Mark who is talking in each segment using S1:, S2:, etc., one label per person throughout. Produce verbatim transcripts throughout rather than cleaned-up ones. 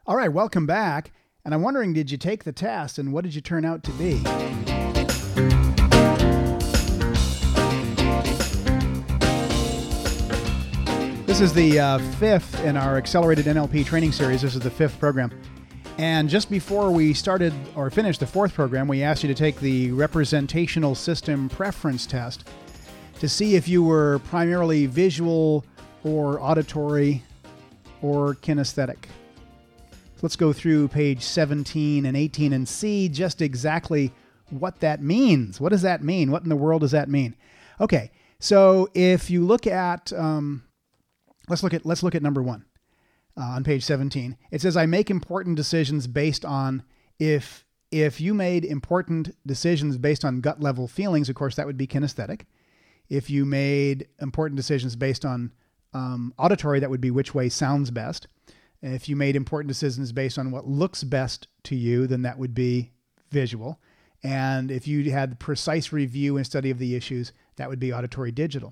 S1: All right, welcome back. And I'm wondering, did you take the test and what did you turn out to be? This is the uh, fifth in our accelerated N L P training series. This is the fifth program. And just before we started or finished the fourth program, we asked you to take the representational system preference test to see if you were primarily visual or auditory or kinesthetic. Let's go through page seventeen and eighteen and see just exactly what that means. What does that mean? What in the world does that mean? Okay, so if you look at, um, let's look at let's look at number one uh, on page seventeen. It says, "I make important decisions based on if if you made important decisions based on gut level feelings. Of course, that would be kinesthetic. If you made important decisions based on um, auditory, that would be which way sounds best. If you made important decisions based on what looks best to you, then that would be visual. And if you had precise review and study of the issues, that would be auditory digital.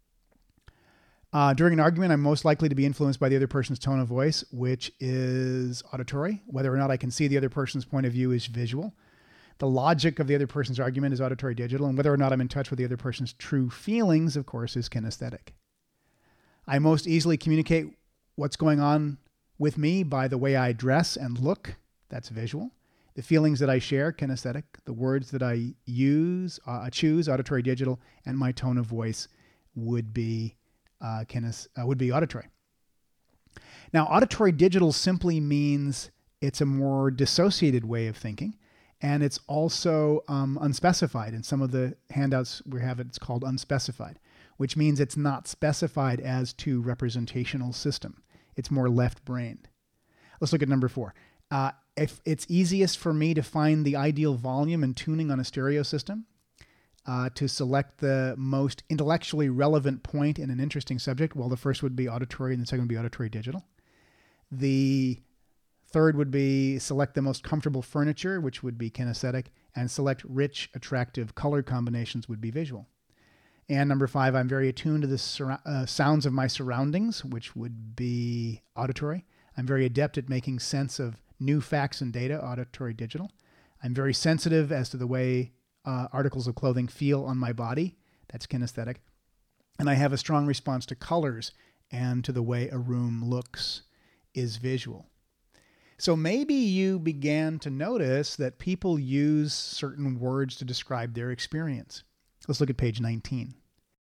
S1: Uh, during an argument, I'm most likely to be influenced by the other person's tone of voice, which is auditory. Whether or not I can see the other person's point of view is visual. The logic of the other person's argument is auditory digital. And whether or not I'm in touch with the other person's true feelings, of course, is kinesthetic. I most easily communicate what's going on with me by the way I dress and look. That's visual. The feelings that I share, kinesthetic. The words that I use, uh, choose, auditory digital, and my tone of voice would be uh, kines, uh, would be auditory. Now, auditory digital simply means it's a more dissociated way of thinking, and it's also um, unspecified. In some of the handouts we have, it's called unspecified, which means it's not specified as to representational system. It's more left-brained. Let's look at number four. Uh, if it's easiest for me to find the ideal volume and tuning on a stereo system, uh, to select the most intellectually relevant point in an interesting subject, well, the first would be auditory and the second would be auditory digital. The third would be select the most comfortable furniture, which would be kinesthetic, and select rich, attractive color combinations would be visual. And number five, I'm very attuned to the sur- uh, sounds of my surroundings, which would be auditory. I'm very adept at making sense of new facts and data, auditory digital. I'm very sensitive as to the way uh, articles of clothing feel on my body. That's kinesthetic. And I have a strong response to colors and to the way a room looks is visual. So maybe you began to notice that people use certain words to describe their experience. Let's look at page nineteen.